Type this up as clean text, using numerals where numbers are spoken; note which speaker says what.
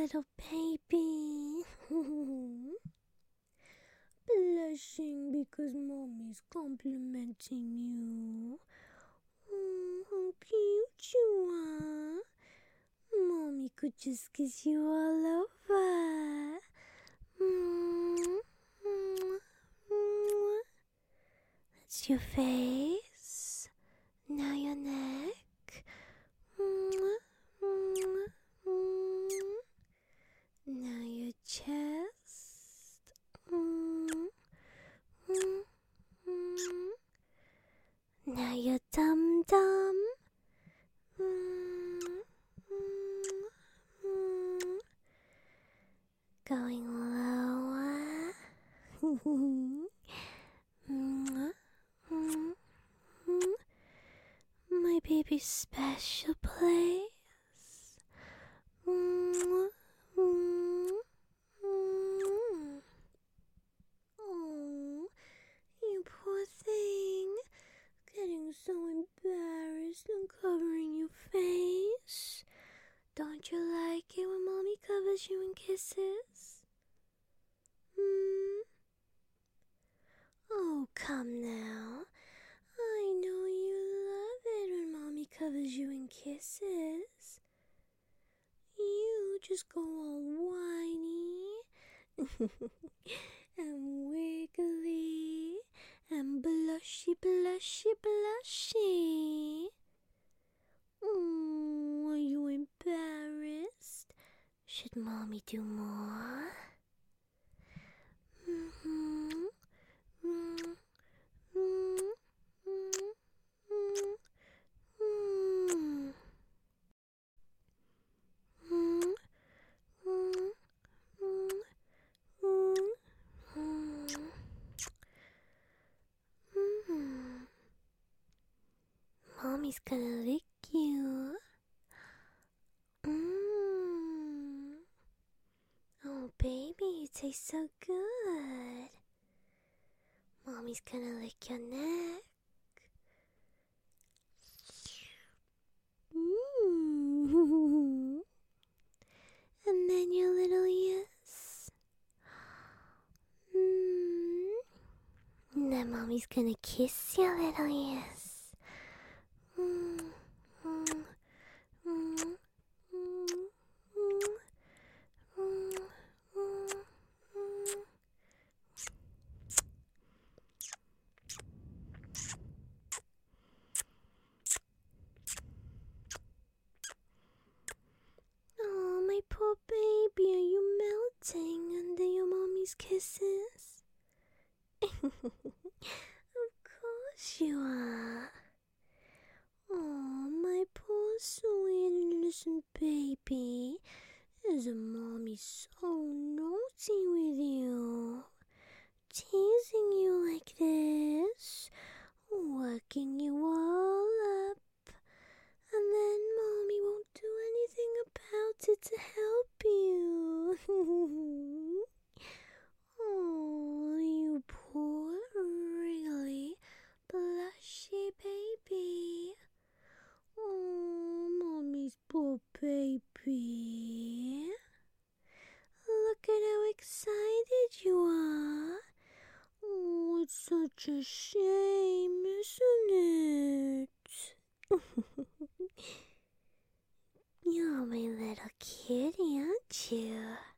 Speaker 1: little baby. Blushing because mommy's complimenting you. Oh, how cute you are. Mommy could just kiss you all over. That's your face. Now your neck. Now your chest. Now your dum-dum. Going lower. My baby's special place. Oh, you poor thing. Getting so embarrassed and covering your face. Don't you like it when mommy covers you in kisses? Oh, come now. I know you love it when mommy covers you in kisses. You just go all whiny and wiggly and blushy, blushy, blushy. Oh, are you embarrassed? Should mommy do more? Mommy's gonna lick you. Oh, baby, you taste so good. Mommy's gonna lick your neck. And then your little ears. And then mommy's gonna kiss your little ears. Oh, my poor baby, are you melting under your mommy's kisses? Of course you are. Oh, my poor sweet innocent baby. Isn't mommy so naughty with you? Teasing you like this, working you all up, and then mommy won't do anything about it to help you. Oh, you poor, wriggly, blushy baby. Oh, mommy's poor baby. Look at how excited you are. Oh, it's such a shame, isn't it? You're my little kitty, aren't you?